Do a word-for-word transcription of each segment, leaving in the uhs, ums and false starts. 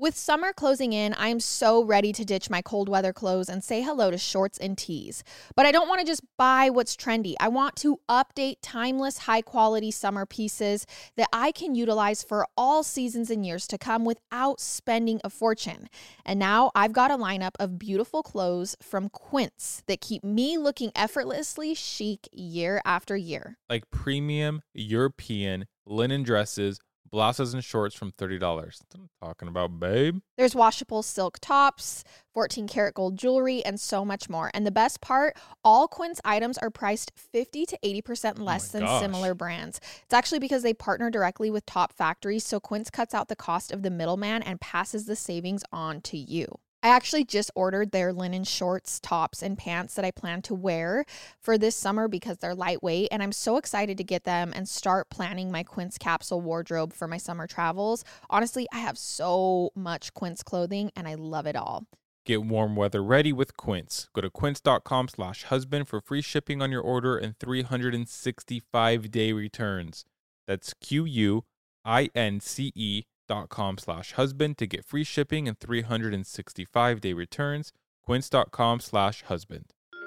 With summer closing in, I'm so ready to ditch my cold weather clothes and say hello to shorts and tees. But I don't want to just buy what's trendy. I want to update timeless, high-quality summer pieces that I can utilize for all seasons and years to come without spending a fortune. And now I've got a lineup of beautiful clothes from Quince that keep me looking effortlessly chic year after year. Like premium European linen dresses, blouses and shorts from thirty dollars. That's what I'm talking about, babe. There's washable silk tops, fourteen karat gold jewelry, and so much more. And the best part, all Quince items are priced fifty to eighty percent less oh than gosh. similar brands. It's actually because they partner directly with top factories, so Quince cuts out the cost of the middleman and passes the savings on to you. I actually just ordered their linen shorts, tops, and pants that I plan to wear for this summer because they're lightweight, and I'm so excited to get them and start planning my Quince capsule wardrobe for my summer travels. Honestly, I have so much Quince clothing, and I love it all. Get warm weather ready with Quince. Go to quince.com slash husband for free shipping on your order and three hundred sixty-five day returns. That's Q-U-I-N-C-E dot com slash husband to get free shipping and three hundred sixty-five day returns. Quince.com slash husband.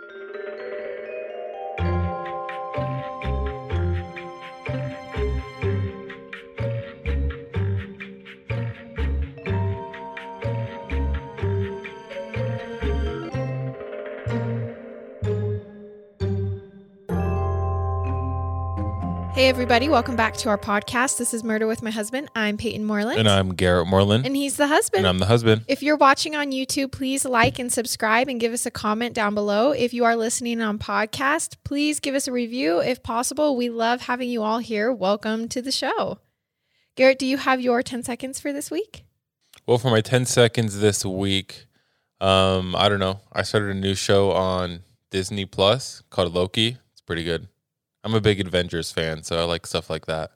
Hey everybody, welcome back to our podcast. This is Murder with My Husband. I'm Peyton Moreland. And I'm Garrett Moreland. And he's the husband. And I'm the husband. If you're watching on YouTube, please like and subscribe and give us a comment down below. If you are listening on podcast, please give us a review if possible. We love having you all here. Welcome to the show. Garrett, do you have your ten seconds for this week? Well, for my ten seconds this week, um, I don't know. I started a new show on Disney Plus called Loki. It's pretty good. I'm a big Avengers fan, so I like stuff like that.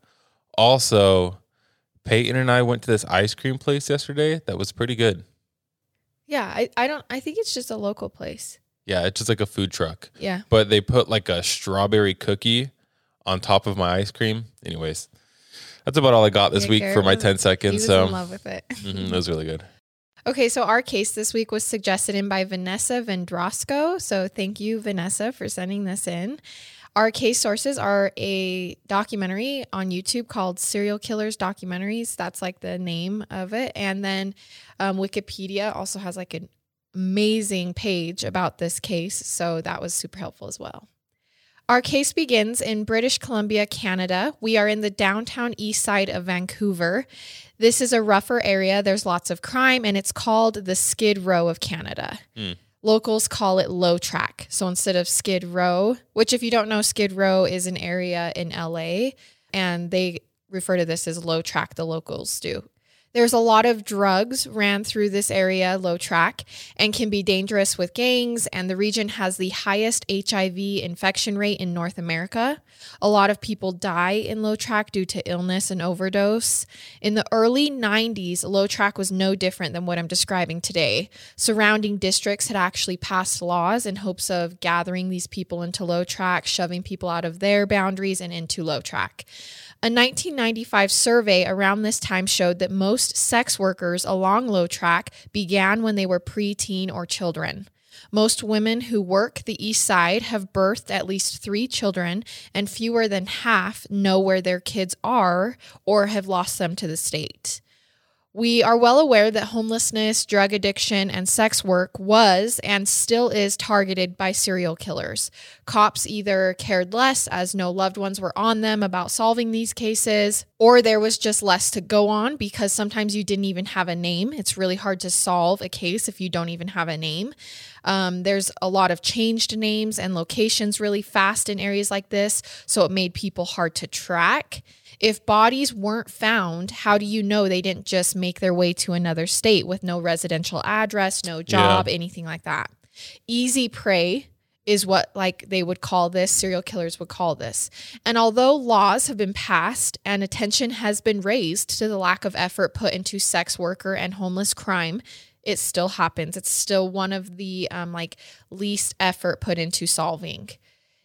Also, Peyton and I went to this ice cream place yesterday that was pretty good. Yeah, I, I don't I think it's just a local place. Yeah, it's just like a food truck. Yeah. But they put like a strawberry cookie on top of my ice cream. Anyways, that's about all I got this yeah, week Garrett for my was, ten seconds. He was so in love with it. mm-hmm, it was really good. Okay, so our case this week was suggested in by Vanessa Vendrosco. So thank you, Vanessa, for sending this in. Our case sources are a documentary on YouTube called Serial Killers Documentaries. That's like the name of it. And then um, Wikipedia also has like an amazing page about this case. So that was super helpful as well. Our case begins in British Columbia, Canada. We are in the downtown east side of Vancouver. This is a rougher area. There's lots of crime, and it's called the Skid Row of Canada. Mm. Locals call it Low Track. So instead of Skid Row, which if you don't know, Skid Row is an area in L A, and they refer to this as Low Track, the locals do. There's a lot of drugs ran through this area, Low Track, and can be dangerous with gangs, and the region has the highest H I V infection rate in North America. A lot of people die in Low Track due to illness and overdose. In the early nineties, Low Track was no different than what I'm describing today. Surrounding districts had actually passed laws in hopes of gathering these people into Low Track, shoving people out of their boundaries and into Low Track. A nineteen ninety-five survey around this time showed that most sex workers along Low Track began when they were preteen or children. Most women who work the east side have birthed at least three children, and fewer than half know where their kids are or have lost them to the state. We are well aware that homelessness, drug addiction, and sex work was and still is targeted by serial killers. Cops either cared less as no loved ones were on them about solving these cases, or there was just less to go on because sometimes you didn't even have a name. It's really hard to solve a case if you don't even have a name. Um, there's a lot of changed names and locations really fast in areas like this, so it made people hard to track. If bodies weren't found, how do you know they didn't just make their way to another state with no residential address, no job, yeah. anything like that? Easy prey is what like they would call this, serial killers would call this. And although laws have been passed and attention has been raised to the lack of effort put into sex worker and homeless crime, it still happens. It's still one of the um, like least effort put into solving.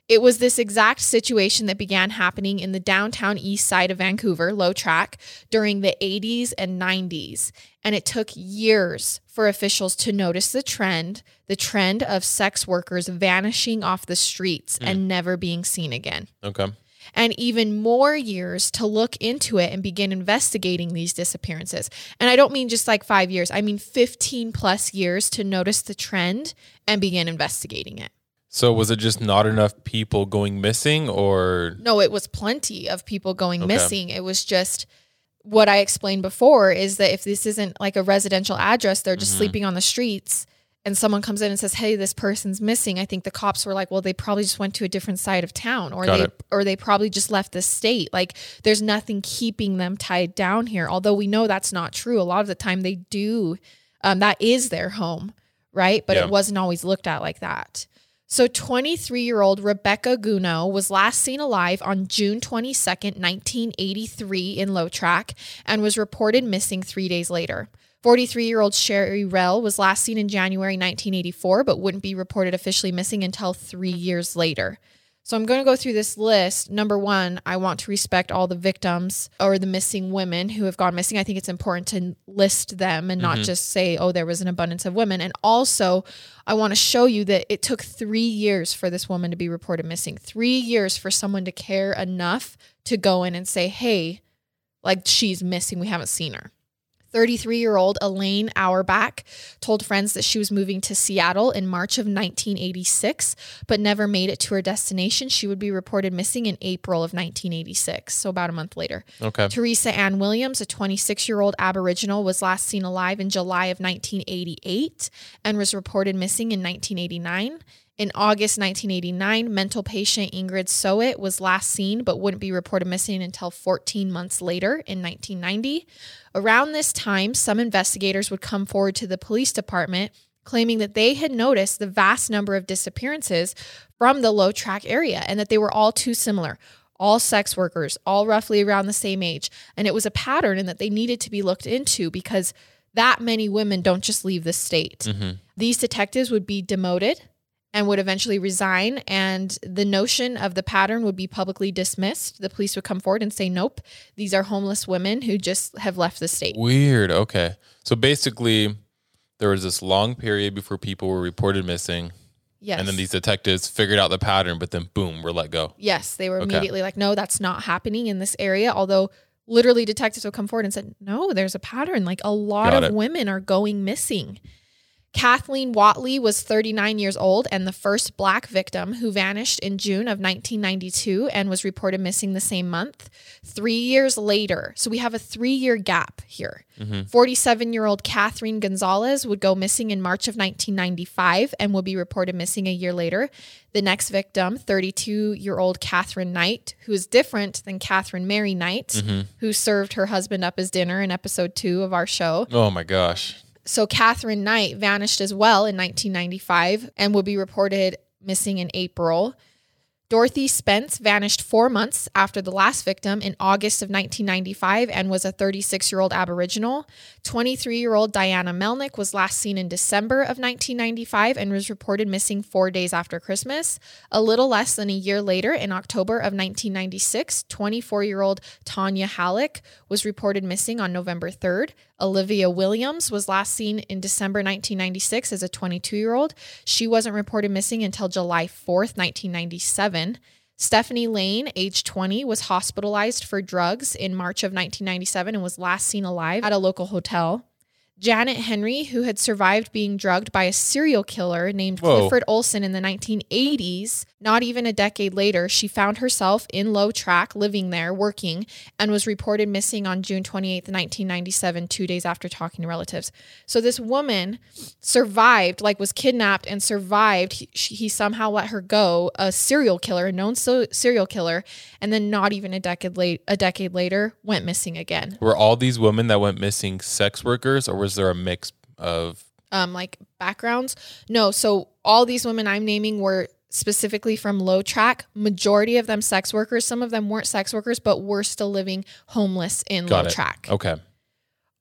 It was this exact situation that began happening in the downtown east side of Vancouver, Low Track, during the eighties and nineties. And it took years for officials to notice the trend, the trend of sex workers vanishing off the streets mm. and never being seen again. Okay. And even more years to look into it and begin investigating these disappearances. And I don't mean just like five years. I mean fifteen plus years to notice the trend and begin investigating it. So was it just not enough people going missing or? No, it was plenty of people going Okay. missing. It was just what I explained before is that if this isn't like a residential address, they're just Mhm. sleeping on the streets and someone comes in and says, hey, this person's missing. I think the cops were like, well, they probably just went to a different side of town or Got they it. or they probably just left the state. Like there's nothing keeping them tied down here. Although we know that's not true. A lot of the time they do. Um, that is their home, right? But Yeah. it wasn't always looked at like that. So twenty-three-year-old Rebecca Guno was last seen alive on June twenty-second, nineteen eighty-three in Low Track and was reported missing three days later. forty-three-year-old Sherry Rell was last seen in January nineteen eighty-four, but wouldn't be reported officially missing until three years later. So I'm going to go through this list. Number one, I want to respect all the victims or the missing women who have gone missing. I think it's important to list them and not Mhm. just say, oh, there was an abundance of women. And also, I want to show you that it took three years for this woman to be reported missing. Three years for someone to care enough to go in and say, hey, like she's missing. We haven't seen her. thirty-three-year-old Elaine Auerbach told friends that she was moving to Seattle in March of nineteen eighty-six, but never made it to her destination. She would be reported missing in April of nineteen eighty-six, so about a month later. Okay. Teresa Ann Williams, a twenty-six-year-old Aboriginal, was last seen alive in July of nineteen eighty-eight and was reported missing in nineteen eighty-nine. In August nineteen eighty-nine, mental patient Ingrid Soet was last seen but wouldn't be reported missing until fourteen months later in nineteen ninety. Around this time, some investigators would come forward to the police department claiming that they had noticed the vast number of disappearances from the Low Track area and that they were all too similar. All sex workers, all roughly around the same age. And it was a pattern and that they needed to be looked into because that many women don't just leave the state. Mhm. These detectives would be demoted and would eventually resign, and the notion of the pattern would be publicly dismissed. The police would come forward and say, nope, these are homeless women who just have left the state. Weird. Okay. So basically, there was this long period before people were reported missing. Yes. And then these detectives figured out the pattern, but then boom, we're let go. Yes, they were Okay. immediately like, no, that's not happening in this area. Although literally detectives would come forward and said, no, there's a pattern. Like a lot Got of it. women are going missing. Kathleen Watley was thirty-nine years old and the first Black victim who vanished in June of nineteen ninety-two and was reported missing the same month. Three years later, so we have a three-year gap here. Mhm. forty-seven-year-old Catherine Gonzalez would go missing in March of nineteen ninety-five and will be reported missing a year later. The next victim, thirty-two-year-old Catherine Knight, who is different than Catherine Mary Knight, Mhm. who served her husband up as dinner in episode two of our show. Oh my gosh. So Catherine Knight vanished as well in nineteen ninety-five and will be reported missing in April. Dorothy Spence vanished four months after the last victim in August of nineteen ninety-five and was a thirty-six-year-old Aboriginal. twenty-three-year-old Diana Melnick was last seen in December of nineteen ninety-five and was reported missing four days after Christmas. A little less than a year later, in October of nineteen ninety-six, twenty-four-year-old Tanya Halleck was reported missing on November third. Olivia Williams was last seen in December nineteen ninety-six as a twenty-two-year-old. She wasn't reported missing until July fourth, nineteen ninety-seven. Stephanie Lane, age twenty, was hospitalized for drugs in March of nineteen ninety-seven and was last seen alive at a local hotel. Janet Henry, who had survived being drugged by a serial killer named Whoa. Clifford Olson in the nineteen eighties, not even a decade later, she found herself in Low Track, living there, working, and was reported missing on June twenty-eighth, nineteen ninety-seven, two days after talking to relatives. So this woman survived, like was kidnapped and survived. He, she, he somehow let her go, a serial killer, a known so, serial killer, and then not even a decade late, a decade later, went missing again. Were all these women that went missing sex workers, or was there a mix of? Um, like backgrounds? No. So all these women I'm naming were specifically from Low Track. Majority of them sex workers. Some of them weren't sex workers, but were still living homeless in Got Low it. Track. Okay.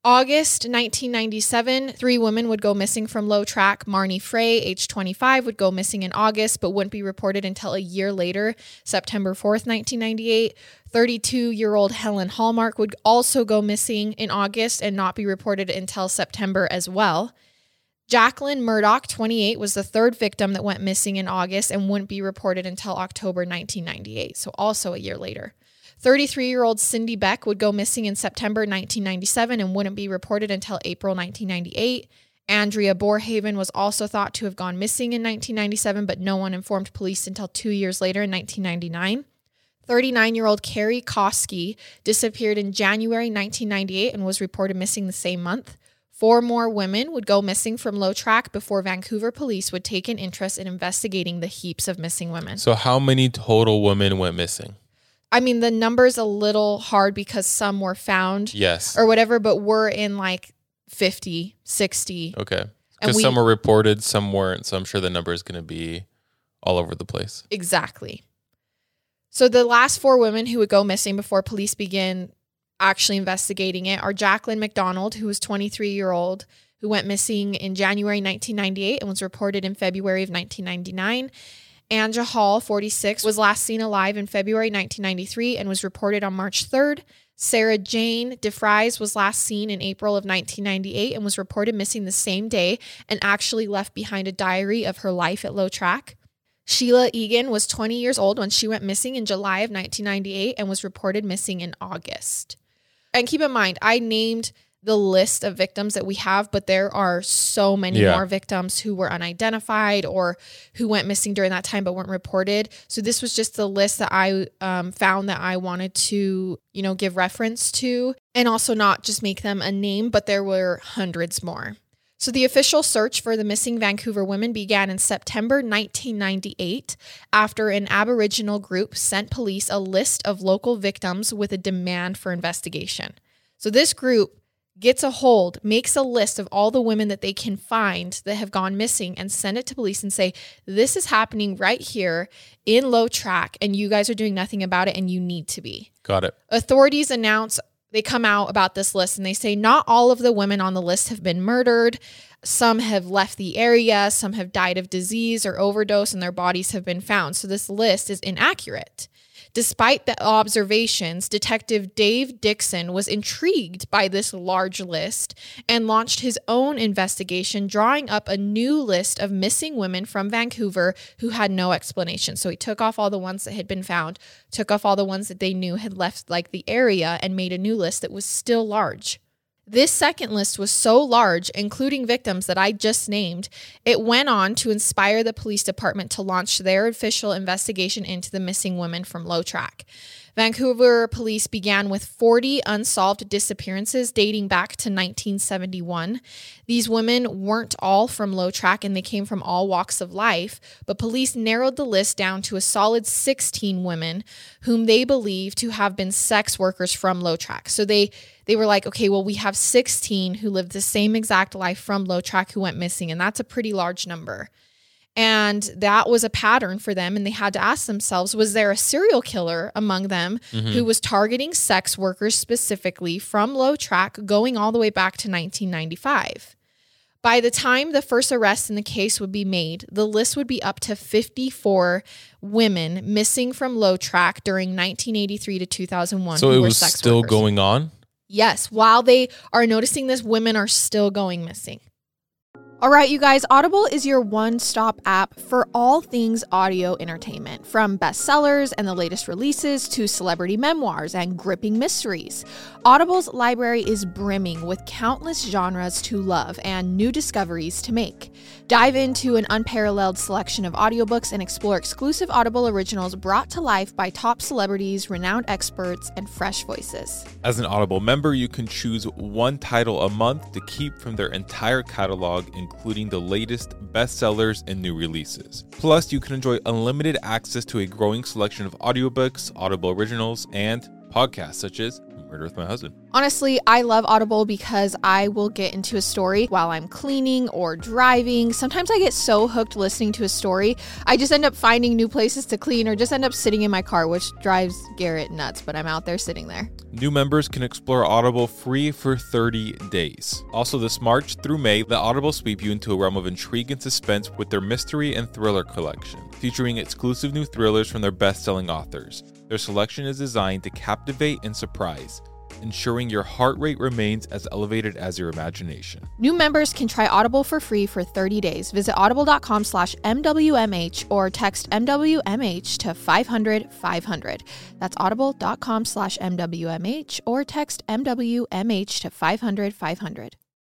August nineteen ninety-seven, three women would go missing from Low Track. Marnie Frey, age twenty-five, would go missing in August, but wouldn't be reported until a year later, September fourth, nineteen ninety-eight. thirty-two-year-old Helen Hallmark would also go missing in August and not be reported until September as well. Jacqueline Murdoch, twenty-eight, was the third victim that went missing in August and wouldn't be reported until October nineteen ninety-eight, so also a year later. thirty-three-year-old Cindy Beck would go missing in September nineteen ninety-seven and wouldn't be reported until April nineteen ninety-eight. Andrea Borehaven was also thought to have gone missing in nineteen ninety-seven, but no one informed police until two years later in nineteen ninety-nine. thirty-nine-year-old Carrie Koski disappeared in January nineteen ninety-eight and was reported missing the same month. Four more women would go missing from Low Track before Vancouver police would take an interest in investigating the heaps of missing women. So how many total women went missing? I mean, the number's a little hard because some were found. Yes. Or whatever, but we're in like fifty, sixty. Okay. And Because we- some were reported, some weren't. So I'm sure the number is going to be all over the place. Exactly. So the last four women who would go missing before police begin actually investigating it are Jacqueline McDonald, who was twenty-three-year-old, who went missing in January nineteen ninety-eight and was reported in February of nineteen ninety-nine. Anja Hall, forty-six, was last seen alive in February nineteen ninety-three and was reported on March third. Sarah Jane DeFries was last seen in April of nineteen ninety-eight and was reported missing the same day and actually left behind a diary of her life at Low Track. Sheila Egan was twenty years old when she went missing in July of nineteen ninety-eight and was reported missing in August. And keep in mind, I named the list of victims that we have, but there are so many Yeah. more victims who were unidentified or who went missing during that time but weren't reported. So this was just the list that I um, found that I wanted to, you know, give reference to and also not just make them a name, but there were hundreds more. So the official search for the missing Vancouver women began in September nineteen ninety-eight after an Aboriginal group sent police a list of local victims with a demand for investigation. So this group gets a hold, makes a list of all the women that they can find that have gone missing and send it to police and say, this is happening right here in Low Track and you guys are doing nothing about it and you need to be. Got it. Authorities announce They come out about this list and they say not all of the women on the list have been murdered. Some have left the area. Some have died of disease or overdose and their bodies have been found. So this list is inaccurate. Despite the observations, Detective Dave Dixon was intrigued by this large list and launched his own investigation, drawing up a new list of missing women from Vancouver who had no explanation. So he took off all the ones that had been found, took off all the ones that they knew had left like the area, and made a new list that was still large. This second list was so large, including victims that I just named, it went on to inspire the police department to launch their official investigation into the missing women from Low Track. Vancouver police began with forty unsolved disappearances dating back to nineteen seventy-one. These women weren't all from Low Track and they came from all walks of life, but police narrowed the list down to a solid sixteen women whom they believe to have been sex workers from Low Track. So they They were like, okay, well, we have sixteen who lived the same exact life from Low Track who went missing, and that's a pretty large number. And that was a pattern for them, and they had to ask themselves, was there a serial killer among them mm-hmm. who was targeting sex workers specifically from Low Track going all the way back to nineteen ninety-five? By the time the first arrest in the case would be made, the list would be up to fifty-four women missing from Low Track during nineteen eighty-three to two thousand one. So who it were was sex still workers. going on? Yes, while they are noticing this, women are still going missing. All right, you guys, Audible is your one-stop app for all things audio entertainment, from bestsellers and the latest releases to celebrity memoirs and gripping mysteries. Audible's library is brimming with countless genres to love and new discoveries to make. Dive into an unparalleled selection of audiobooks and explore exclusive Audible originals brought to life by top celebrities, renowned experts, and fresh voices. As an Audible member, you can choose one title a month to keep from their entire catalog, including the latest bestsellers and new releases. Plus, you can enjoy unlimited access to a growing selection of audiobooks, Audible originals, and podcasts such as Murder with My Husband. Honestly, I love Audible because I will get into a story while I'm cleaning or driving. Sometimes I get so hooked listening to a story, I just end up finding new places to clean or just end up sitting in my car, which drives Garrett nuts, but I'm out there sitting there. New members can explore Audible free for thirty days. Also, this March through May, the Audible sweep you into a realm of intrigue and suspense with their mystery and thriller collection, featuring exclusive new thrillers from their best-selling authors. Their selection is designed to captivate and surprise, ensuring your heart rate remains as elevated as your imagination. New members can try Audible for free for thirty days. Visit audible.com slash MWMH or text M W M H to five hundred five hundred. That's audible.com slash MWMH or text M W M H to five hundred five hundred.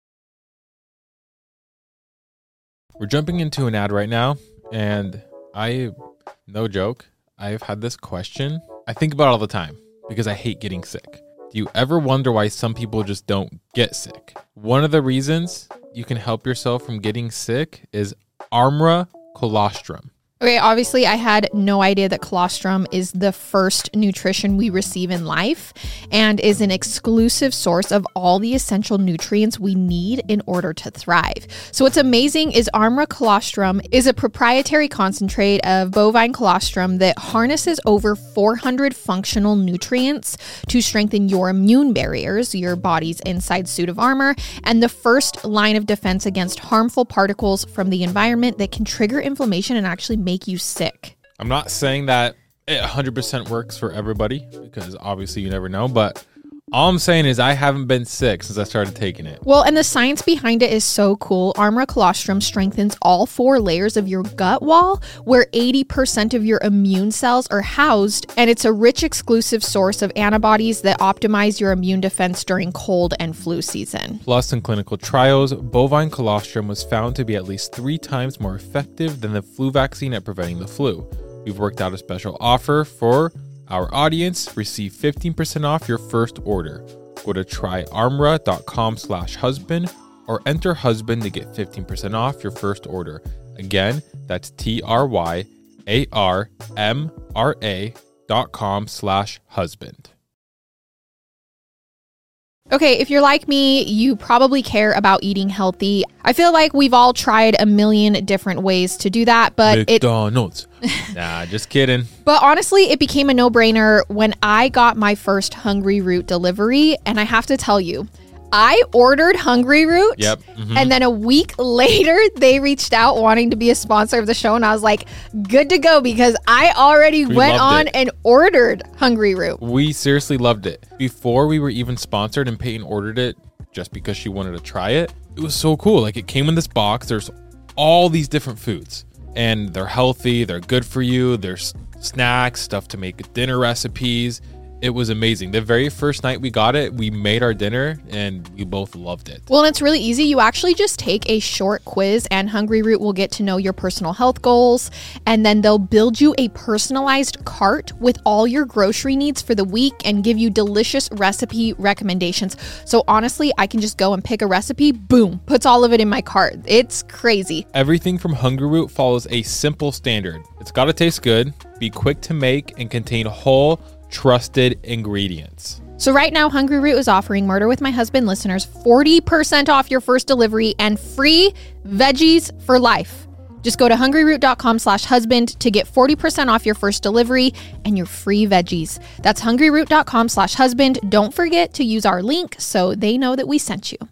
We're jumping into an ad right now, and I, no joke, I've had this question. I think about it all the time because I hate getting sick. Do you ever wonder why some people just don't get sick? One of the reasons you can help yourself from getting sick is Armra Colostrum. Okay, obviously I had no idea that colostrum is the first nutrition we receive in life and is an exclusive source of all the essential nutrients we need in order to thrive. So what's amazing is Armra Colostrum is a proprietary concentrate of bovine colostrum that harnesses over four hundred functional nutrients to strengthen your immune barriers, your body's inside suit of armor, and the first line of defense against harmful particles from the environment that can trigger inflammation and actually make you sick. I'm not saying that it one hundred percent works for everybody because obviously you never know, but all I'm saying is I haven't been sick since I started taking it. Well, and the science behind it is so cool. Armra Colostrum strengthens all four layers of your gut wall where eighty percent of your immune cells are housed, and it's a rich exclusive source of antibodies that optimize your immune defense during cold and flu season. Plus, in clinical trials, bovine colostrum was found to be at least three times more effective than the flu vaccine at preventing the flu. We've worked out a special offer for our audience. Receive fifteen percent off your first order. Go to tryarmra.com slash husband or enter husband to get fifteen percent off your first order. Again, that's T-R-Y-A-R-M-R-A dot com slash husband. Okay, if you're like me, you probably care about eating healthy. I feel like we've all tried a million different ways to do that, but McDonald's. it... Nah, just kidding. But honestly, it became a no-brainer when I got my first Hungry Root delivery, and I have to tell you, I ordered Hungry Root, yep. Mm-hmm. and then a week later, they reached out wanting to be a sponsor of the show, and I was like, good to go, because I already we went on it. and ordered Hungry Root. We seriously loved it. Before we were even sponsored and Peyton ordered it just because she wanted to try it, it was so cool. Like, it came in this box. There's all these different foods, and they're healthy. They're good for you. There's snacks, stuff to make dinner recipes. It was amazing. The very first night we got it, we made our dinner and we both loved it. Well, and it's really easy. You actually just take a short quiz and Hungry Root will get to know your personal health goals. And then they'll build you a personalized cart with all your grocery needs for the week and give you delicious recipe recommendations. So honestly, I can just go and pick a recipe, boom, puts all of it in my cart. It's crazy. Everything from Hungry Root follows a simple standard. It's got to taste good, be quick to make, and contain whole, trusted ingredients. So right now, Hungry Root is offering Murder with My Husband listeners forty percent off your first delivery and free veggies for life. Just go to hungryroot.com slash husband to get forty percent off your first delivery and your free veggies. That's hungryroot.com slash husband. Don't forget to use our link so they know that we sent you.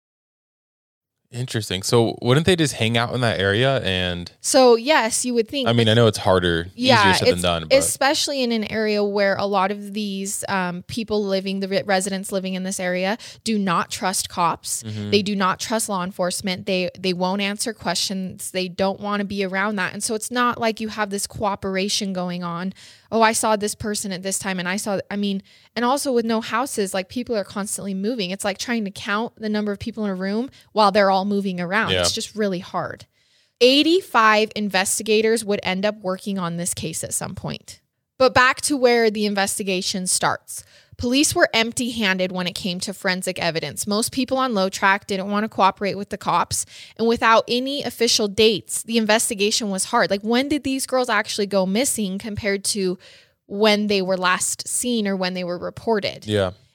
Interesting. So wouldn't they just hang out in that area? And so yes, you would think. I mean, I know it's harder, yeah, easier said than done, but especially in an area where a lot of these um, people living, the residents living in this area, do not trust cops. Mm-hmm. They do not trust law enforcement. They they won't answer questions. They don't want to be around that, and so it's not like you have this cooperation going on. Oh, I saw this person at this time, and I saw. I mean, and also with no houses, like people are constantly moving. It's like trying to count the number of people in a room while they're all moving around. Yeah. It's just really hard. eighty-five investigators would end up working on this case at some point. But back to where the investigation starts. Police were empty-handed when it came to forensic evidence. Most people on Low Track didn't want to cooperate with the cops. And without any official dates, the investigation was hard. Like, when did these girls actually go missing compared to when they were last seen or when they were reported? Yeah.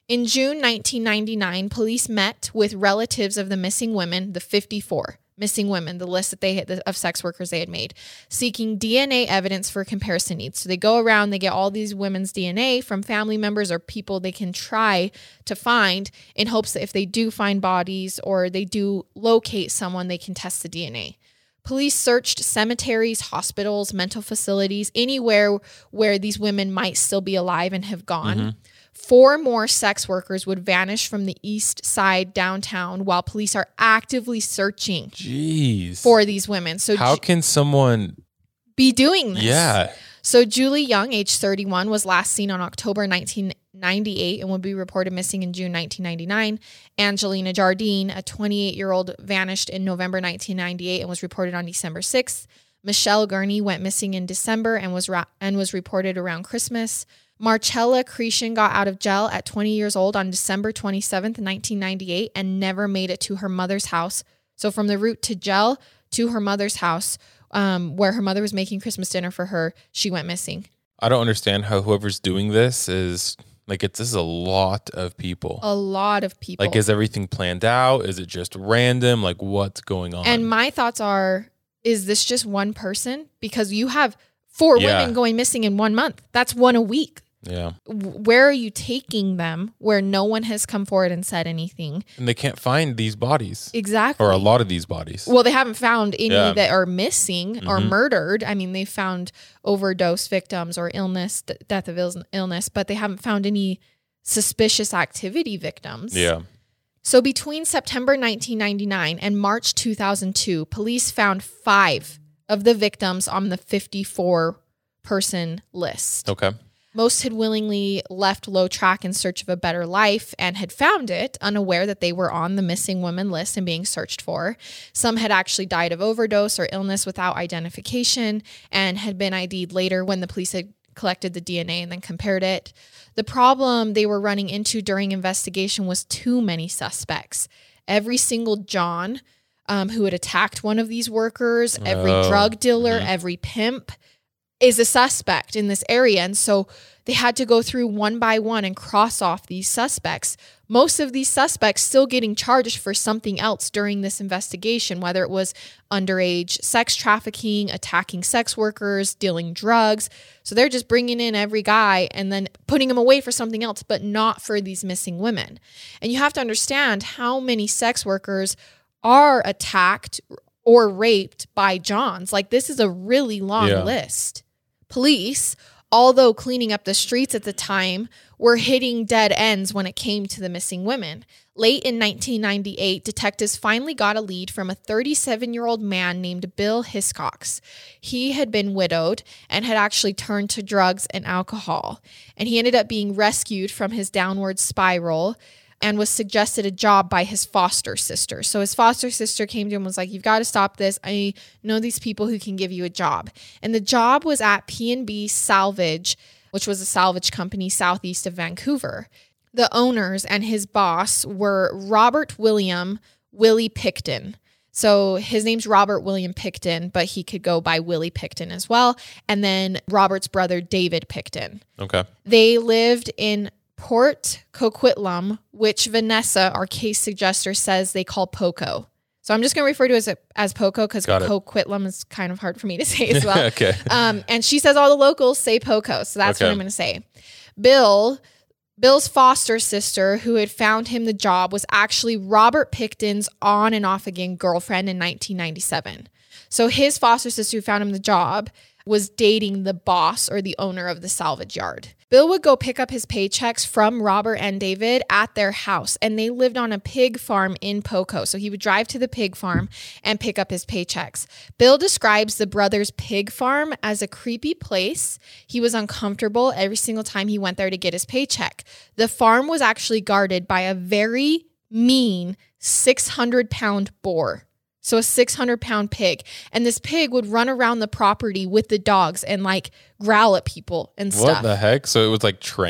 In June nineteen ninety-nine, police met with relatives of the missing women, the fifty-four missing women, the list that they had of sex workers they had made, seeking D N A evidence for comparison needs. So they go around, they get all these women's D N A from family members or people they can try to find in hopes that if they do find bodies or they do locate someone, they can test the D N A. Police searched cemeteries, hospitals, mental facilities, anywhere where these women might still be alive and have gone. Mm-hmm. Four more sex workers would vanish from the east side downtown while police are actively searching Jeez. for these women. So how can someone be doing this? Yeah. So Julie Young, age thirty-one, was last seen on October nineteen ninety-eight and would be reported missing in June nineteen ninety-nine. Angelina Jardine, a twenty-eight-year-old, vanished in November nineteen ninety-eight and was reported on December sixth. Michelle Gurney went missing in December and was ra- and was reported around Christmas. Marcella Cretion got out of jail at twenty years old on December twenty-seventh, nineteen ninety-eight, and never made it to her mother's house. So from the route to jail to her mother's house, um, where her mother was making Christmas dinner for her, she went missing. I don't understand how whoever's doing this is, like, it's this is a lot of people. A lot of people. Like, is everything planned out? Is it just random? Like, what's going on? And my thoughts are, is this just one person? Because you have four Yeah. women going missing in one month. That's one a week. Yeah. Where are you taking them where no one has come forward and said anything? And they can't find these bodies. Exactly. Or a lot of these bodies. Well, they haven't found any Yeah. that are missing mm-hmm. or murdered. I mean, they found overdose victims or illness, d- death of il- illness, but they haven't found any suspicious activity victims. Yeah. So between September nineteen ninety-nine and March two thousand two, police found five of the victims on the fifty-four person list. Okay. Most had willingly left Low Track in search of a better life and had found it, unaware that they were on the missing women list and being searched for. Some had actually died of overdose or illness without identification and had been I D'd later when the police had collected the D N A and then compared it. The problem they were running into during investigation was too many suspects. Every single John um, who had attacked one of these workers, every oh. drug dealer, mm-hmm. every pimp, is a suspect in this area. And so they had to go through one by one and cross off these suspects. Most of these suspects still getting charged for something else during this investigation, whether it was underage sex trafficking, attacking sex workers, dealing drugs. So they're just bringing in every guy and then putting him away for something else, but not for these missing women. And you have to understand how many sex workers are attacked or raped by Johns. Like, this is a really long Yeah. list. Police, although cleaning up the streets at the time, were hitting dead ends when it came to the missing women. Late in nineteen ninety-eight, detectives finally got a lead from a thirty-seven-year-old man named Bill Hiscox. He had been widowed and had actually turned to drugs and alcohol, and he ended up being rescued from his downward spiral and was suggested a job by his foster sister. So his foster sister came to him and was like, you've got to stop this. I know these people who can give you a job. And the job was at P and B Salvage, which was a salvage company southeast of Vancouver. The owners and his boss were Robert William Willie Picton. So his name's Robert William Picton, but he could go by Willie Picton as well. And then Robert's brother, David Picton. Okay. They lived in Port Coquitlam, which Vanessa, our case suggester, says they call Poco. So I'm just going to refer to it as, as Poco because Coquitlam is kind of hard for me to say as well. Okay. Um, and she says all the locals say Poco. So that's Okay. what I'm going to say. Bill, Bill's foster sister, who had found him the job, was actually Robert Picton's on and off again girlfriend in nineteen ninety-seven. So his foster sister who found him the job was dating the boss or the owner of the salvage yard. Bill would go pick up his paychecks from Robert and David at their house, and they lived on a pig farm in Poco. So he would drive to the pig farm and pick up his paychecks. Bill describes the brothers' pig farm as a creepy place. He was uncomfortable every single time he went there to get his paycheck. The farm was actually guarded by a very mean six hundred pound boar. So a six hundred pound pig. And this pig would run around the property with the dogs and like growl at people and stuff. What the heck? So it was like trained?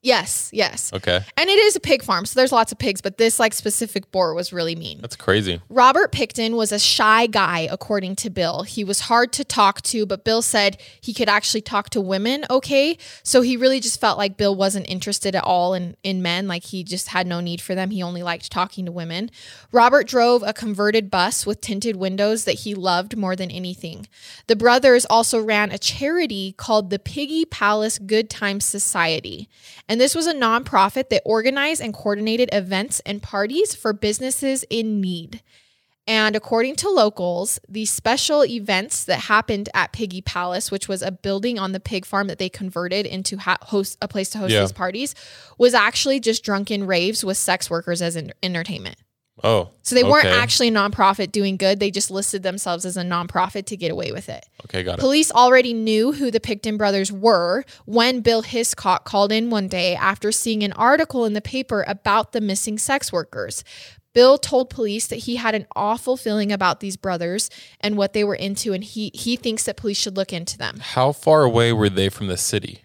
Yes, yes. Okay. And it is a pig farm, so there's lots of pigs, but this like specific boar was really mean. That's crazy. Robert Pickton was a shy guy, according to Bill. He was hard to talk to, but Bill said he could actually talk to women okay. So he really just felt like Bill wasn't interested at all in, in men. Like he just had no need for them. He only liked talking to women. Robert drove a converted bus with tinted windows that he loved more than anything. The brothers also ran a charity called the Piggy Palace Good Times Society. And this was a nonprofit that organized and coordinated events and parties for businesses in need. And according to locals, the special events that happened at Piggy Palace, which was a building on the pig farm that they converted into ha- host a place to host Yeah. these parties, was actually just drunken raves with sex workers as en- entertainment. Oh. So they weren't okay. actually a nonprofit doing good. They just listed themselves as a nonprofit to get away with it. Okay, got it. Police already knew who the Pickton brothers were when Bill Hiscock called in one day after seeing an article in the paper about the missing sex workers. Bill told police that he had an awful feeling about these brothers and what they were into, and he he thinks that police should look into them. How far away were they from the city?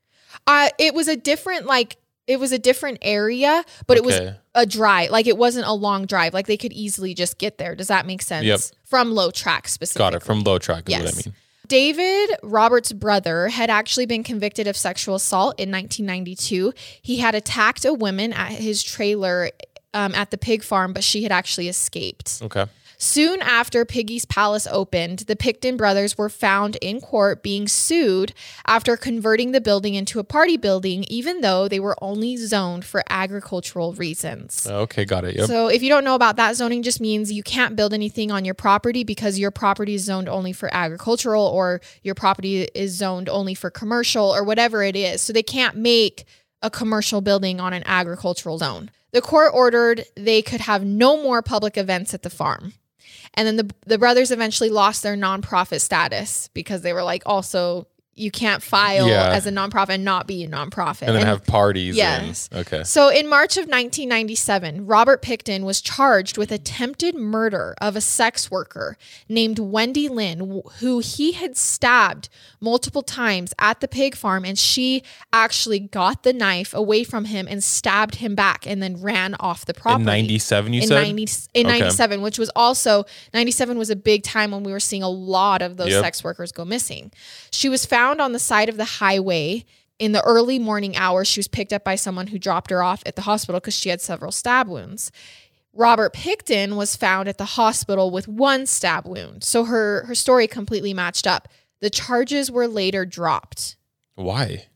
Uh, it was a different, like, it was a different area, but it was Okay. a drive. Like, it wasn't a long drive. Like, they could easily just get there. Does that make sense? Yep. From Low Track specifically. Got it. From low track is Yes. what I mean. David, Robert's brother, had actually been convicted of sexual assault in nineteen ninety-two. He had attacked a woman at his trailer um, at the pig farm, but she had actually escaped. Okay. Soon after Piggy's Palace opened, the Pickton brothers were found in court being sued after converting the building into a party building, even though they were only zoned for agricultural reasons. Okay, got it. Yep. So if you don't know about that, zoning just means you can't build anything on your property because your property is zoned only for agricultural, or your property is zoned only for commercial, or whatever it is. So they can't make a commercial building on an agricultural zone. The court ordered they could have no more public events at the farm. And then the the brothers eventually lost their nonprofit status because they were like, also, you can't file Yeah. as a nonprofit and not be a nonprofit. and then have parties. Yes. And, okay. So in March of nineteen ninety-seven, Robert Pickton was charged with attempted murder of a sex worker named Wendy Lynn, who he had stabbed multiple times at the pig farm, and she actually got the knife away from him and stabbed him back and then ran off the property. In ninety-seven, you in said? ninety in Okay. ninety-seven, which was also ninety-seven was a big time when we were seeing a lot of those Yep. sex workers go missing. She was found on the side of the highway in the early morning hours. She was picked up by someone who dropped her off at the hospital because she had several stab wounds. Robert Pickton was found at the hospital with one stab wound. So her her story completely matched up. The charges were later dropped. Why?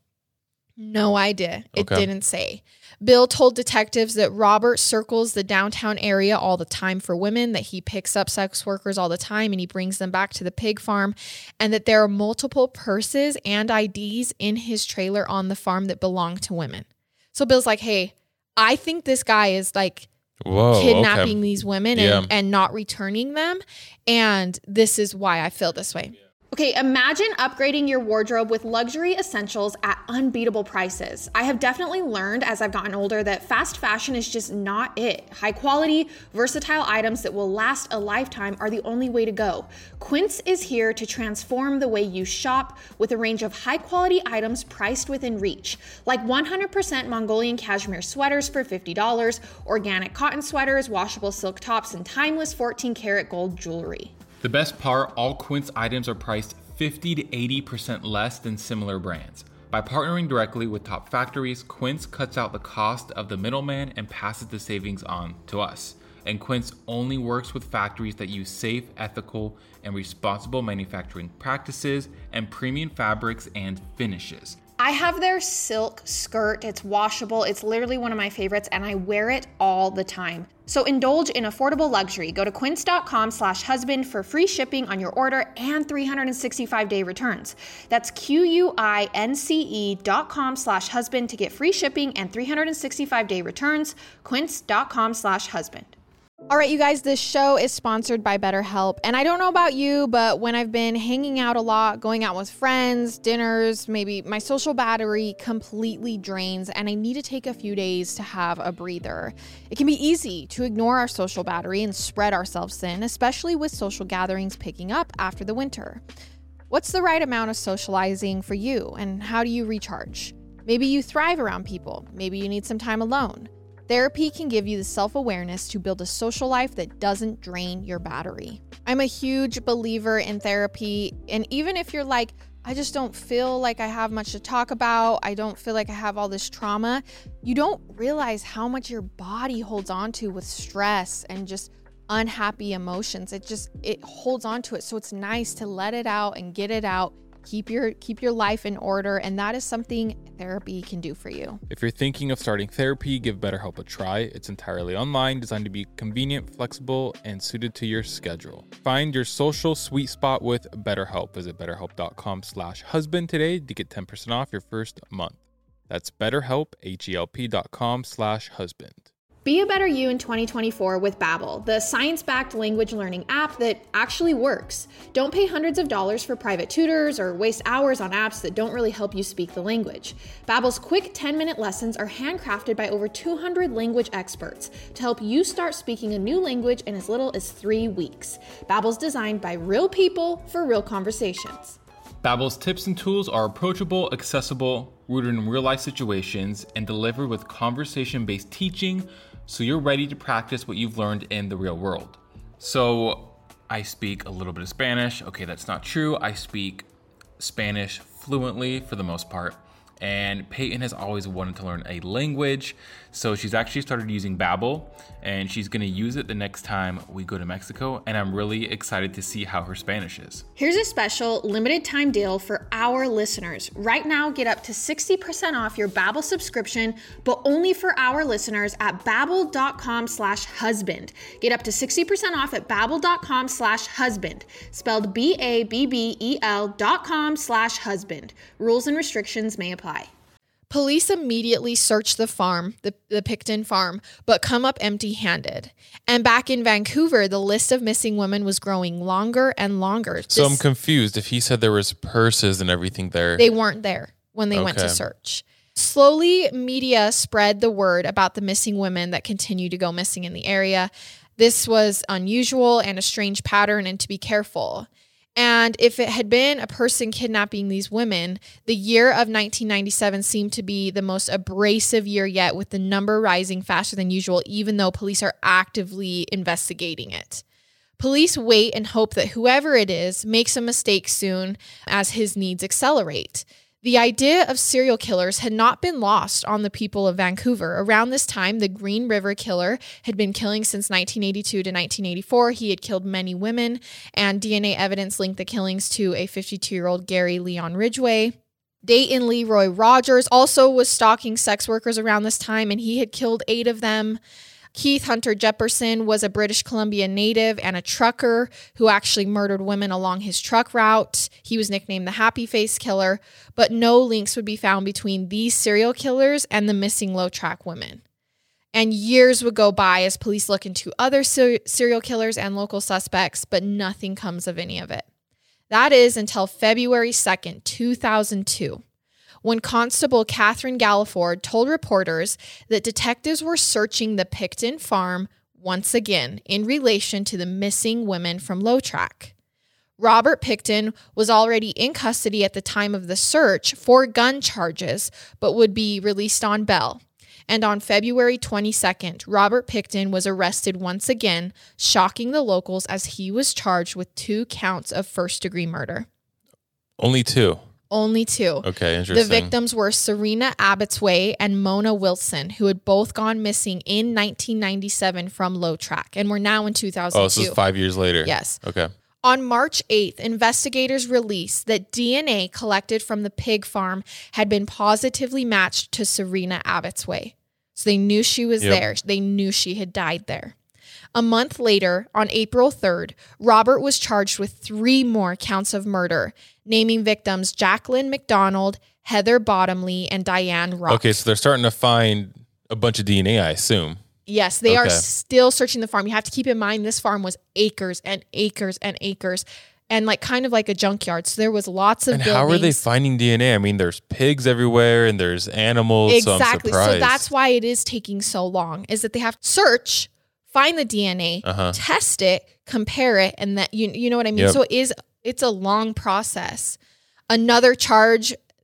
No idea. It Okay. didn't say. Bill told detectives that Robert circles the downtown area all the time for women, that he picks up sex workers all the time and he brings them back to the pig farm, and that there are multiple purses and I Ds in his trailer on the farm that belong to women. So Bill's like, hey, I think this guy is like Whoa. kidnapping okay. these women Yeah. and, and not returning them. And this is why I feel this way. Okay, imagine upgrading your wardrobe with luxury essentials at unbeatable prices. I have definitely learned as I've gotten older that fast fashion is just not it. High quality, versatile items that will last a lifetime are the only way to go. Quince is here to transform the way you shop with a range of high quality items priced within reach, like one hundred percent Mongolian cashmere sweaters for fifty dollars, organic cotton sweaters, washable silk tops, and timeless fourteen karat gold jewelry. The best part, all Quince items are priced fifty to eighty percent less than similar brands. By partnering directly with top factories, Quince cuts out the cost of the middleman and passes the savings on to us. And Quince only works with factories that use safe, ethical, and responsible manufacturing practices and premium fabrics and finishes. I have their silk skirt. It's washable. It's literally one of my favorites, and I wear it all the time. So indulge in affordable luxury. Go to quince.com slash husband for free shipping on your order and three hundred sixty-five day returns. That's Q-U-I-N-C-E dot com slash husband to get free shipping and three hundred sixty-five day returns. Quince.com slash husband. All right, you guys, this show is sponsored by BetterHelp. And I don't know about you, but when I've been hanging out a lot, going out with friends, dinners, maybe my social battery completely drains and I need to take a few days to have a breather. It can be easy to ignore our social battery and spread ourselves thin, especially with social gatherings picking up after the winter. What's the right amount of socializing for you, and how do you recharge? Maybe you thrive around people. Maybe you need some time alone. Therapy can give you the self-awareness to build a social life that doesn't drain your battery. I'm a huge believer in therapy, and even if you're like, I just don't feel like I have much to talk about, I don't feel like I have all this trauma, you don't realize how much your body holds on to with stress and just unhappy emotions. It just, it holds on to it. So it's nice to let it out and get it out. Keep your keep your life in order, and that is something therapy can do for you. If you're thinking of starting therapy, give BetterHelp a try. It's entirely online, designed to be convenient, flexible, and suited to your schedule. Find your social sweet spot with BetterHelp. Visit betterhelp.com slash husband today to get ten percent off your first month. That's BetterHelp, H-E-L-P dot com slash husband. Be a better you in twenty twenty-four with Babbel, the science-backed language learning app that actually works. Don't pay hundreds of dollars for private tutors or waste hours on apps that don't really help you speak the language. Babbel's quick ten-minute lessons are handcrafted by over two hundred language experts to help you start speaking a new language in as little as three weeks. Babbel's designed by real people for real conversations. Babbel's tips and tools are approachable, accessible, rooted in real-life situations, and delivered with conversation-based teaching, so you're ready to practice what you've learned in the real world. So I speak a little bit of Spanish. Okay, that's not true. I speak Spanish fluently for the most part. And Peyton has always wanted to learn a language, so she's actually started using Babbel, and she's gonna use it the next time we go to Mexico, and I'm really excited to see how her Spanish is. Here's a special limited time deal for our listeners. Right now, get up to sixty percent off your Babbel subscription, but only for our listeners at babbel.com slash husband. Get up to sixty percent off at babbel.com slash husband, spelled B A B B E L dot com slash husband. Rules and restrictions may apply. Police immediately search the farm, the, the Pickton farm, but come up empty-handed. And back in Vancouver, the list of missing women was growing longer and longer. So This- I'm confused. If he said there was purses and everything there. They weren't there when they went to Okay. search. Slowly, media spread the word about the missing women that continue to go missing in the area. This was unusual and a strange pattern, and to be careful. And if it had been a person kidnapping these women, the year of nineteen ninety-seven seemed to be the most abrasive year yet, with the number rising faster than usual, even though police are actively investigating it. Police wait and hope that whoever it is makes a mistake soon as his needs accelerate. The idea of serial killers had not been lost on the people of Vancouver. Around this time, the Green River Killer had been killing since nineteen eighty-two to nineteen eighty-four. He had killed many women, and D N A evidence linked the killings to a fifty-two-year-old Gary Leon Ridgway. Dayton Leroy Rogers also was stalking sex workers around this time, and he had killed eight of them. Keith Hunter Jefferson was a British Columbia native and a trucker who actually murdered women along his truck route. He was nicknamed the Happy Face Killer, but no links would be found between these serial killers and the missing low track women. And years would go by as police look into other ser- serial killers and local suspects, but nothing comes of any of it. That is until February second, two thousand two. When Constable Catherine Galliford told reporters that detectives were searching the Pickton farm once again in relation to the missing women from Low Track. Robert Pickton was already in custody at the time of the search for gun charges, but would be released on bail. And on February twenty-second, Robert Pickton was arrested once again, shocking the locals as he was charged with two counts of first-degree murder. Only two. Only two. Okay, interesting. The victims were Serena Abbotsway and Mona Wilson, who had both gone missing in nineteen ninety-seven from Low Track, and we're now in two thousand two. Oh, so this is five years later. Yes. Okay. On March eighth, investigators released that D N A collected from the pig farm had been positively matched to Serena Abbotsway. So they knew she was Yep. there. They knew she had died there. A month later, on April third, Robert was charged with three more counts of murder, naming victims Jacqueline McDonald, Heather Bottomley, and Diane Rock. Okay, so they're starting to find a bunch of D N A, I assume. Yes, they are Okay. still searching the farm. You have to keep in mind this farm was acres and acres and acres, and like kind of like a junkyard. So there was lots of And buildings. how are they finding D N A? I mean, there's pigs everywhere and there's animals, Exactly. so I'm So surprised. that's why it is taking so long, is that they have to search, find the D N A, Uh-huh. test it, compare it, and that you you know what I mean? Yep. So it is it's a long process. Another charge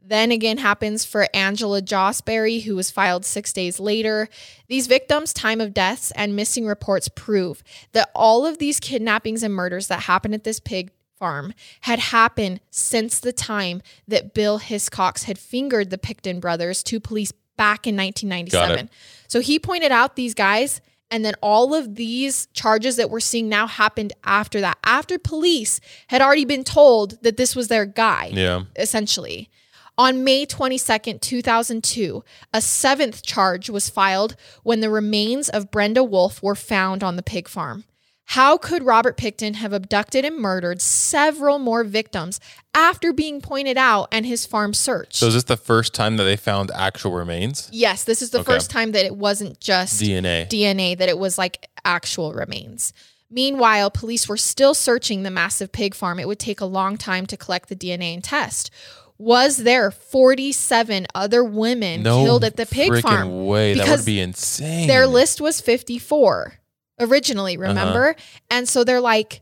Then again happens for Angela Josberry, who was filed six days later. These victims' time of deaths and missing reports prove that all of these kidnappings and murders that happened at this pig farm had happened since the time that Bill Hiscox had fingered the Pickton brothers to police back in nineteen ninety-seven. So he pointed out these guys, and then all of these charges that we're seeing now happened after that, after police had already been told that this was their guy, Yeah. essentially. On May twenty-second, two thousand two, a seventh charge was filed when the remains of Brenda Wolfe were found on the pig farm. How could Robert Pickton have abducted and murdered several more victims after being pointed out and his farm searched? So is this the first time that they found actual remains? Yes, this is the Okay. first time that it wasn't just D N A. D N A, that it was like actual remains. Meanwhile, police were still searching the massive pig farm. It would take a long time to collect the D N A and test. Was there forty-seven other women No killed at the pig freaking farm? way. That Because would be insane. Their list was fifty-four originally, remember? Uh-huh. And so they're like,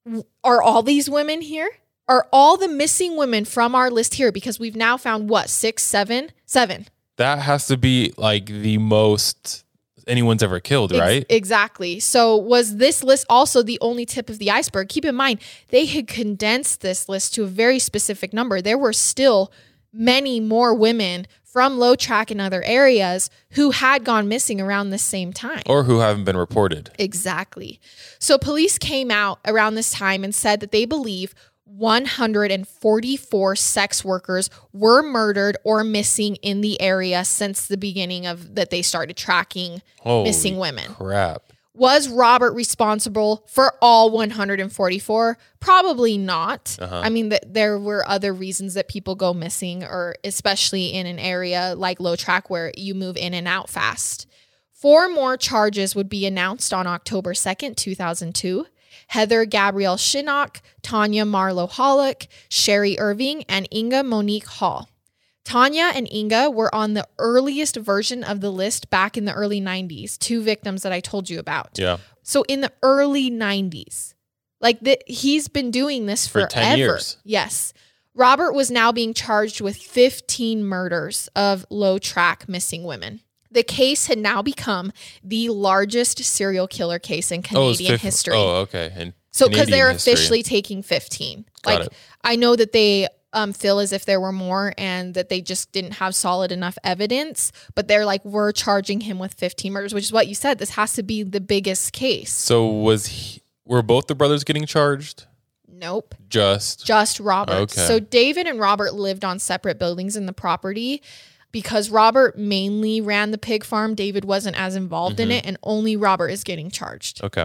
are all these women here? Are all the missing women from our list here? Because we've now found what, six, seven, seven. That has to be like the most anyone's ever killed, Ex- right? Exactly. So was this list also the only tip of the iceberg? Keep in mind, they had condensed this list to a very specific number. There were still many more women from Low Track and other areas who had gone missing around the same time. Or who haven't been reported. Exactly. So police came out around this time and said that they believe one hundred forty-four sex workers were murdered or missing in the area since the beginning of that they started tracking Holy missing women. crap. Was Robert responsible for all one hundred forty-four? Probably not. Uh-huh. I mean, th- there were other reasons that people go missing, or especially in an area like Low Track where you move in and out fast. Four more charges would be announced on October second, two thousand two. Heather Gabrielle Shinnock, Tanya Marlowe Hollick, Sherry Irving, and Inga Monique Hall. Tanya and Inga were on the earliest version of the list back in the early nineties, two victims that I told you about. Yeah. So in the early nineties, like the, he's been doing this For forever. ten years. Yes. Robert was now being charged with fifteen murders of Low Track missing women. The case had now become the largest serial killer case in Oh, it's Canadian fif- history. Oh, okay. And So because Canadian they're history. officially taking fifteen. Got Like it. I know that they um, feel as if there were more and that they just didn't have solid enough evidence, but they're like, we're charging him with fifteen murders, which is what you said. This has to be the biggest case. So was he, were both the brothers getting charged? Nope. Just Just Robert. Okay. So David and Robert lived on separate buildings in the property. Because Robert mainly ran the pig farm, David wasn't as involved in Mhm. it, and only Robert is getting charged. okay.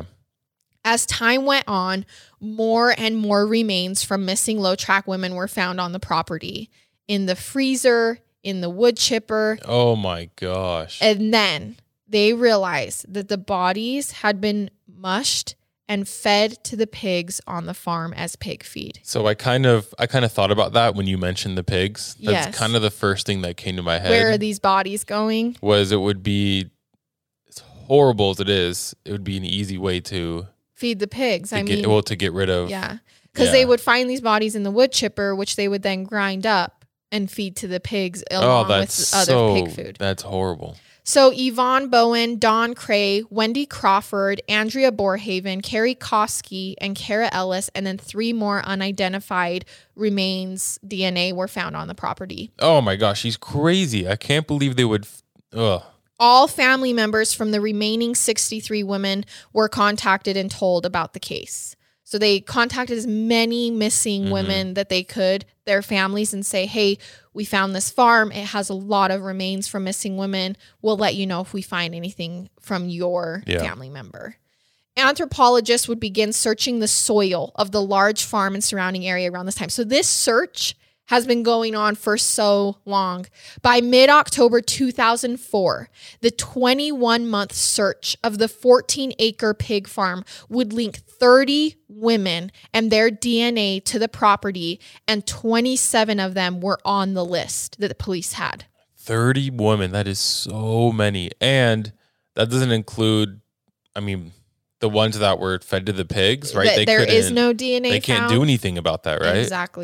As time went on, more and more remains from missing Low Track women were found on the property, in the freezer, in the wood chipper, Oh my gosh. and then they realized that the bodies had been mushed and fed to the pigs on the farm as pig feed. So I kind of I kind of thought about that when you mentioned the pigs. That's Yes. kind of the first thing that came to my head. Where are these bodies going? was it would be as horrible as it is, it would be an easy way to, Feed the pigs. to I get mean, well to get rid of. yeah. Because Yeah. they would find these bodies in the wood chipper, which they would then grind up and feed to the pigs Oh, along that's with other so pig food. that's horrible. So Yvonne Bowen, Dawn Cray, Wendy Crawford, Andrea Borhaven, Carrie Koski, and Kara Ellis, and then three more unidentified remains D N A were found on the property. Oh my gosh, she's crazy. I can't believe they would. Ugh. All family members from the remaining sixty-three women were contacted and told about the case. So they contacted as many missing Mhm. women that they could, their families, and say, hey, we found this farm. It has a lot of remains from missing women. We'll let you know if we find anything from your Yeah. family member. Anthropologists would begin searching the soil of the large farm and surrounding area around this time. So this search has been going on for so long. By mid-October two thousand four, the twenty-one month search of the fourteen acre pig farm would link thirty women and their D N A to the property, and twenty-seven of them were on the list that the police had. thirty women. That is so many. And that doesn't include, I mean, the ones that were fed to the pigs, right? Th- there is couldn't- no D N A They can't found. do anything about that, right? Exactly.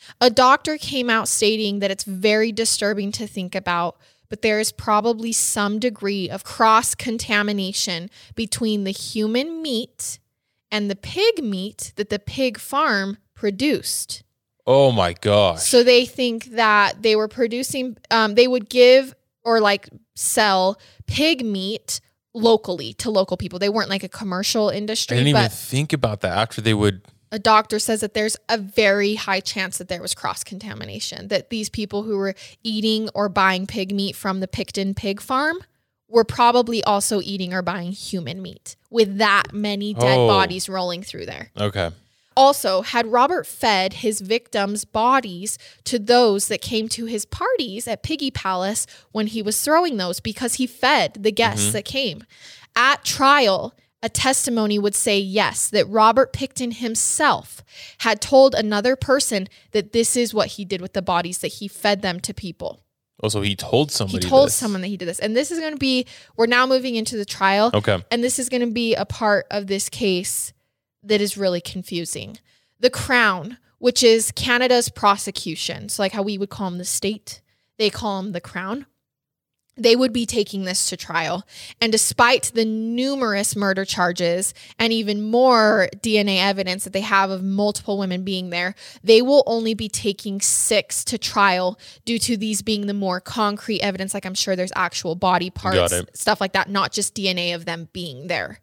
A doctor came out stating that it's very disturbing to think about, but there is probably some degree of cross-contamination between the human meat and the pig meat that the pig farm produced. Oh my gosh. So they think that they were producing, um, they would give or like sell pig meat locally to local people. They weren't like a commercial industry. I didn't but even think about that after they would. A doctor says that there's a very high chance that there was cross-contamination, that these people who were eating or buying pig meat from the Picton pig farm were probably also eating or buying human meat with that many dead Oh. bodies rolling through there. Okay. Also, had Robert fed his victims' bodies to those that came to his parties at Piggy Palace when he was throwing those, because he fed the guests Mhm. that came? At trial, a testimony would say yes, that Robert Picton himself had told another person that this is what he did with the bodies, that he fed them to people. Oh, so he told somebody He told this. someone that he did this. And this is going to be, we're now moving into the trial. Okay. And this is going to be a part of this case that is really confusing. The Crown, which is Canada's prosecution, so like how we would call them the state, they call them the Crown. They would be taking this to trial. And despite the numerous murder charges and even more D N A evidence that they have of multiple women being there, they will only be taking six to trial due to these being the more concrete evidence. Like I'm sure there's actual body parts, Got it. stuff like that, not just D N A of them being there.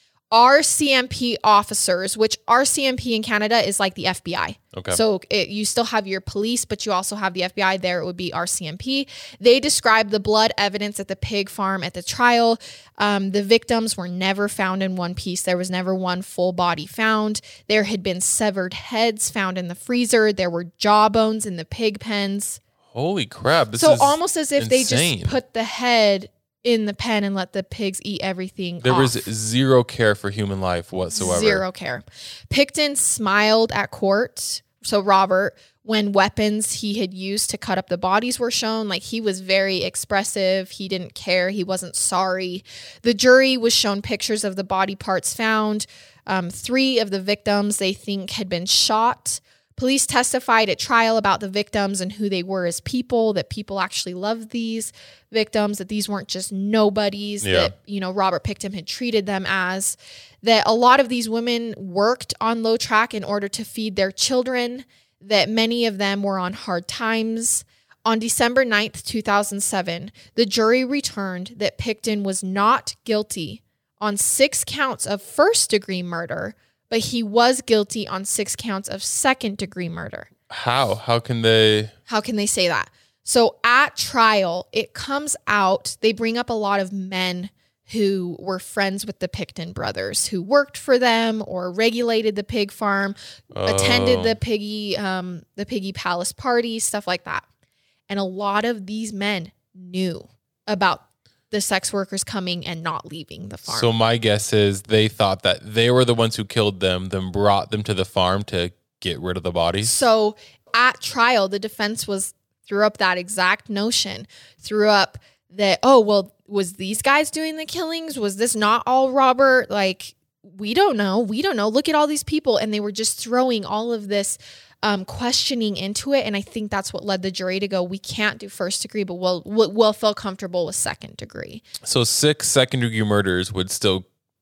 R C M P officers, which R C M P in Canada is like the F B I. Okay. So it, you still have your police, but you also have the F B I. There it would be R C M P. They described the blood evidence at the pig farm at the trial. Um, the victims were never found in one piece. There was never one full body found. There had been severed heads found in the freezer. There were jawbones in the pig pens. Holy crap. This So is almost as if insane. they just put the head in the pen and let the pigs eat everything There off. was zero care for human life whatsoever. Zero care. Picton smiled at court. So Robert, when weapons he had used to cut up the bodies were shown, like he was very expressive. He didn't care. He wasn't sorry. The jury was shown pictures of the body parts found. Um, three of the victims they think had been shot. Police testified at trial about the victims and who they were as people, that people actually loved these victims, that these weren't just nobodies, Yeah. that, you know, Robert Picton had treated them as, that a lot of these women worked on Low Track in order to feed their children, that many of them were on hard times. On December ninth, two thousand seven, the jury returned that Picton was not guilty on six counts of first-degree murder, but he was guilty on six counts of second-degree murder. How? How can they? How can they say that? So at trial, it comes out, they bring up a lot of men who were friends with the Picton brothers, who worked for them or regulated the pig farm, Oh. attended the piggy, um, the piggy palace parties, stuff like that. And a lot of these men knew about the sex workers coming and not leaving the farm. So my guess is they thought that they were the ones who killed them, then brought them to the farm to get rid of the bodies. So at trial, the defense was threw up that exact notion, threw up that, oh, well, was these guys doing the killings? Was this not all Robert? Like, we don't know. We don't know. Look at all these people. And they were just throwing all of this um, questioning into it. And I think that's what led the jury to go, we can't do first degree, but we'll, we'll, we'll feel comfortable with second degree. So six second degree murders would still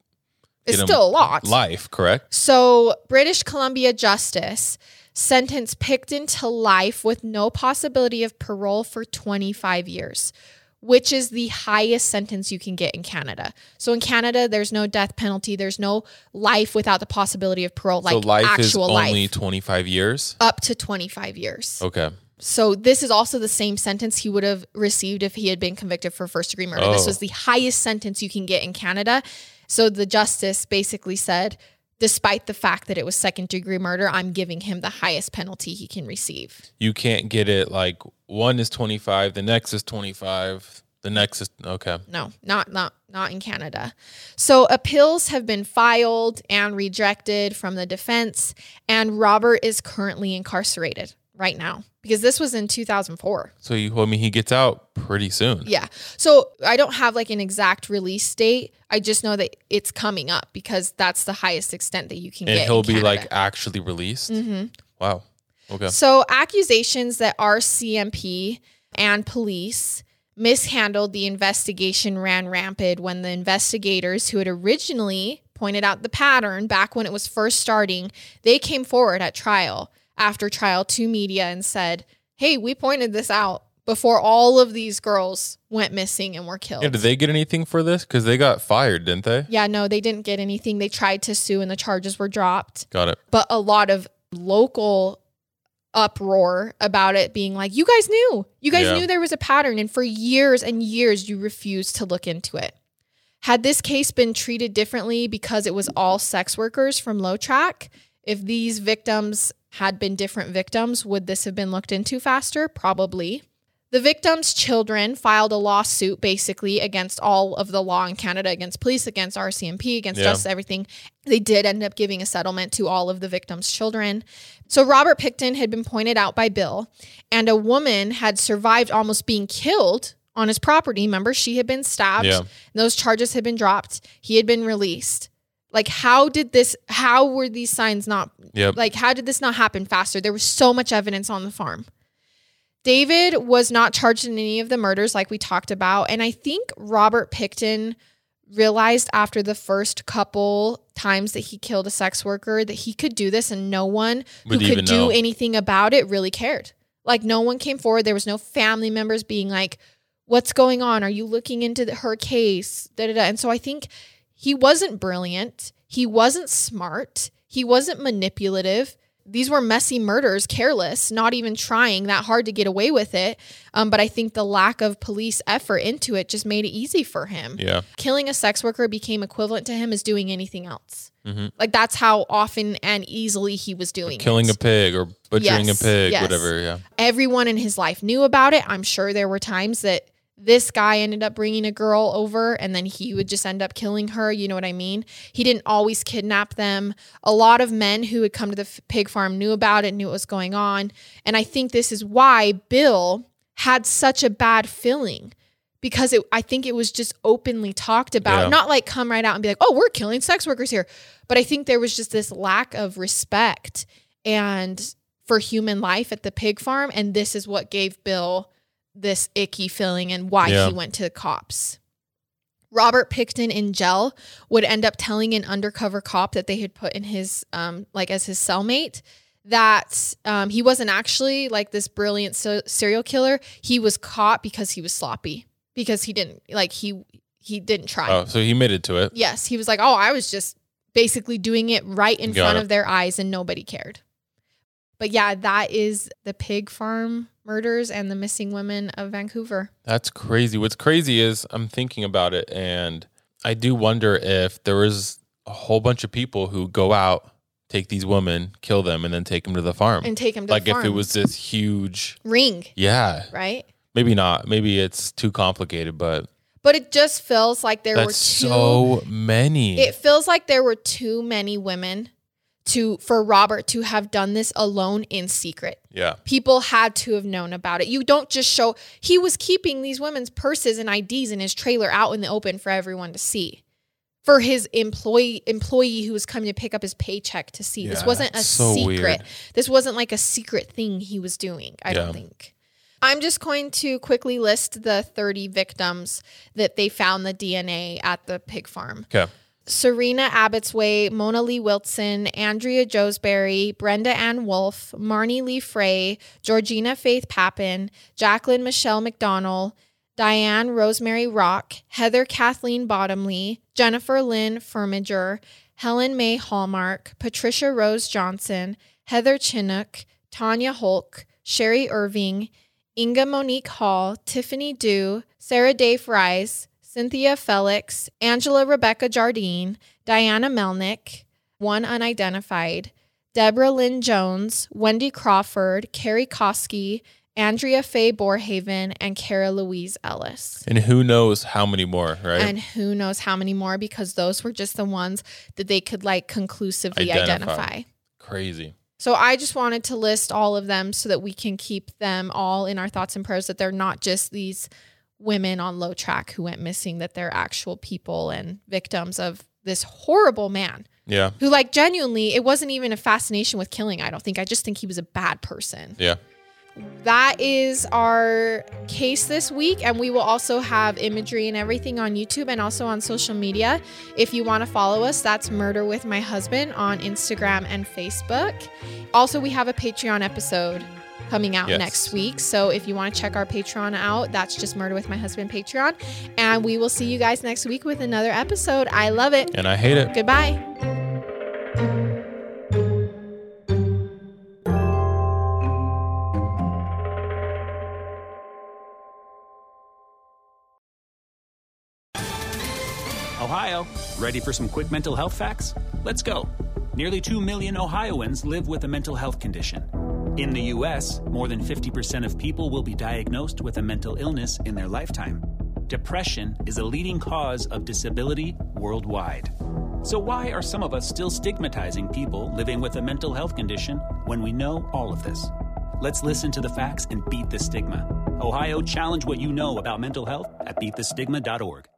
It's get 'em still a lot. life, correct? So British Columbia Justice sentenced Picton to life with no possibility of parole for twenty-five years, which is the highest sentence you can get in Canada. So in Canada, there's no death penalty. There's no life without the possibility of parole, like so life actual is life. only twenty-five years? Up to twenty-five years. Okay. So this is also the same sentence he would have received if he had been convicted for first degree murder. Oh. This was the highest sentence you can get in Canada. So the justice basically said, despite the fact that it was second degree murder, I'm giving him the highest penalty he can receive. You can't get it like one is twenty-five, the next is twenty-five, the next is okay. No, not not not in Canada. So appeals have been filed and rejected from the defense, and Robert is currently incarcerated right now because this was in two thousand four. So you, I mean, he gets out pretty soon. Yeah. So I don't have like an exact release date. I just know that it's coming up because that's the highest extent that you can And get. he'll in be Canada. like actually released. Mhm. Wow. Okay. So accusations that R C M P and police mishandled the investigation ran rampant when the investigators who had originally pointed out the pattern back when it was first starting, they came forward at trial after trial to media and said, hey, we pointed this out before all of these girls went missing and were killed. Yeah, did they get anything for this? Because they got fired, didn't they? Yeah, no, they didn't get anything. They tried to sue and the charges were dropped. Got it. But a lot of local uproar about it being like, you guys knew. You guys Yeah. knew there was a pattern. And for years and years, you refused to look into it. Had this case been treated differently because it was all sex workers from Low Track, if these victims had been different victims, would this have been looked into faster? Probably. The victims' children filed a lawsuit basically against all of the law in Canada, against police, against R C M P, against Yeah. justice, everything. They did end up giving a settlement to all of the victims' children. So Robert Pickton had been pointed out by Bill, and a woman had survived almost being killed on his property. Remember, she had been stabbed. Yeah. And those charges had been dropped. He had been released. Like, how did this, how were these signs not, Yep. like, how did this not happen faster? There was so much evidence on the farm. David was not charged in any of the murders like we talked about. And I think Robert Pickton realized after the first couple times that he killed a sex worker that he could do this and no one who Would even could do know. anything about it really cared. Like, no one came forward. There was no family members being like, what's going on? Are you looking into the, her case? Da, da, da. And so I think he wasn't brilliant. He wasn't smart. He wasn't manipulative. These were messy murders, careless, not even trying that hard to get away with it. Um, but I think the lack of police effort into it just made it easy for him. Yeah. Killing a sex worker became equivalent to him as doing anything else. Mhm. Like, that's how often and easily he was doing Killing it. a pig or butchering Yes, a pig, yes. whatever. Yeah. Everyone in his life knew about it. I'm sure there were times that this guy ended up bringing a girl over and then he would just end up killing her. You know what I mean? He didn't always kidnap them. A lot of men who had come to the f- pig farm knew about it, knew what was going on. And I think this is why Bill had such a bad feeling, because it, I think it was just openly talked about, Yeah. not like come right out and be like, oh, we're killing sex workers here. But I think there was just this lack of respect and for human life at the pig farm. And this is what gave Bill this icky feeling and why Yeah. he went to the cops. Robert Pickton in jail would end up telling an undercover cop that they had put in his, um, like as his cellmate, that um, he wasn't actually like this brilliant so- serial killer. He was caught because he was sloppy, because he didn't like, he, he didn't try. Oh, so he admitted to it. Yes. He was like, oh, I was just basically doing it right in Got front it. of their eyes and nobody cared. But yeah, that is the pig farm murders and the missing women of Vancouver. That's crazy. What's crazy is I'm thinking about it, and I do wonder if there was a whole bunch of people who go out, take these women, kill them, and then take them to the farm. And take them to like the farm. if it was this huge, Ring, yeah, right? maybe not. Maybe it's too complicated, but But it just feels like there were that's too so many. It feels like there were too many women to for Robert to have done this alone in secret. yeah, People had to have known about it. You don't just show, he was keeping these women's purses and I Ds in his trailer out in the open for everyone to see. For his employee employee who was coming to pick up his paycheck to see. This Yeah, wasn't a that's so secret. weird. This wasn't like a secret thing he was doing, I Yeah. don't think. I'm just going to quickly list the thirty victims that they found the D N A at the pig farm. okay, Serena Abbotsway, Mona Lee Wilson, Andrea Joesbury, Brenda Ann Wolfe, Marnie Lee Frey, Georgina Faith Papin, Jacqueline Michelle McDonald, Diane Rosemary Rock, Heather Kathleen Bottomley, Jennifer Lynn Firminger, Helen May Hallmark, Patricia Rose Johnson, Heather Chinook, Tanya Holk, Sherry Irving, Inga Monique Hall, Tiffany Dew, Sarah Dave Rice, Cynthia Felix, Angela Rebecca Jardine, Diana Melnick, one unidentified, Deborah Lynn Jones, Wendy Crawford, Carrie Koski, Andrea Faye Borhaven, and Kara Louise Ellis. and who knows how many more, right? And who knows how many more, because those were just the ones that they could like conclusively Identify. identify. Crazy. So I just wanted to list all of them so that we can keep them all in our thoughts and prayers, that they're not just these women on Low Track who went missing, that they're actual people and victims of this horrible man Yeah. Who like genuinely, it wasn't even a fascination with killing. I don't think. I just think he was a bad person. Yeah. That is our case this week. And we will also have imagery and everything on YouTube and also on social media. If you want to follow us, that's Murder with My Husband on Instagram and Facebook. Also, we have a Patreon episode coming out yes. next week. So if you want to check our Patreon out, that's just Murder with My Husband Patreon. And we will see you guys next week with another episode. I love it. And I hate it. Goodbye. Ohio, ready for some quick mental health facts? Let's go. Nearly two million Ohioans live with a mental health condition. In the U S, more than fifty percent of people will be diagnosed with a mental illness in their lifetime. Depression is a leading cause of disability worldwide. So why are some of us still stigmatizing people living with a mental health condition when we know all of this? Let's listen to the facts and beat the stigma. Ohio, challenge what you know about mental health at beat the stigma dot org.